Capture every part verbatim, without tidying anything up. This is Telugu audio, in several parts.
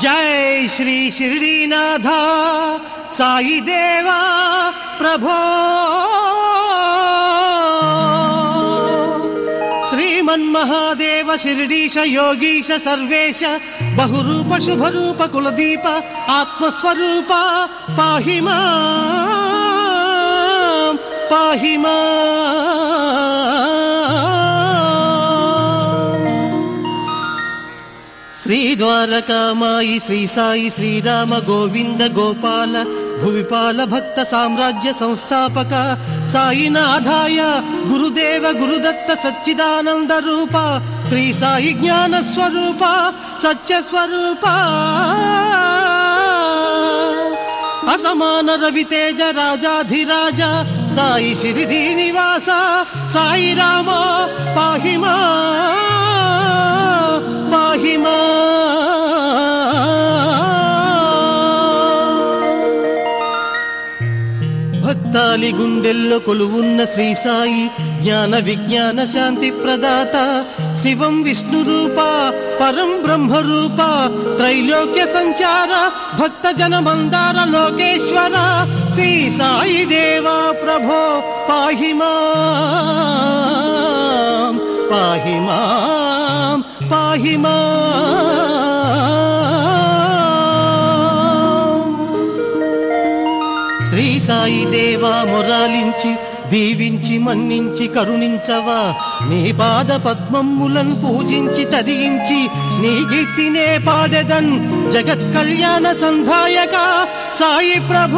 जय श्री शिरडीनाथ साई देवा प्रभो श्रीमन्महादेव शिरडीश योगीश सर्वेश बहुरूप शुभरूप कुलदीप आत्मस्वरूप पाहि मां पाहि श्री द्वारकामाई श्री साई श्रीराम गोविंद गोपाल भुविपाल भक्त साम्राज्य संस्थापक साईनाथाय गुरुदेव गुरुदत्त सच्चिदानंद रूप श्री साई ज्ञान स्वरूप सत्य स्वरूप असमान रवितेज राजाधिराज साई शिरडी निवास साई राम पाहि मां पाहि భక్తాలి గుండెల్లో కొలువున్న శ్రీ సాయి జ్ఞాన విజ్ఞాన శాంతి ప్రదాత శివం విష్ణు రూప పరం బ్రహ్మ రూప త్రైలోక్య సంచార భక్త జన మందార లోకేశ్వర శ్రీ సాయి దేవా ప్రభో పాహి మాం పాహి మాం పాహి శ్రీ సాయి దేవా మొరాలించి దీవించి మన్నించి కరుణించవా నీ పాద పద్మములను పూజించి తరించి నీ కీర్తినే పాడెదన్ జగత్ కళ్యాణ సంధాయక సాయి ప్రభు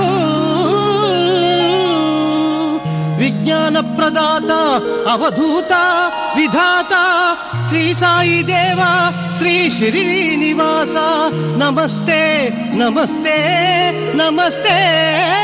విజ్ఞాన ప్రదాత అవధూత విధాత శ్రీ సాయి దేవా శ్రీ శ్రీనివాస నమస్తే నమస్తే నమస్తే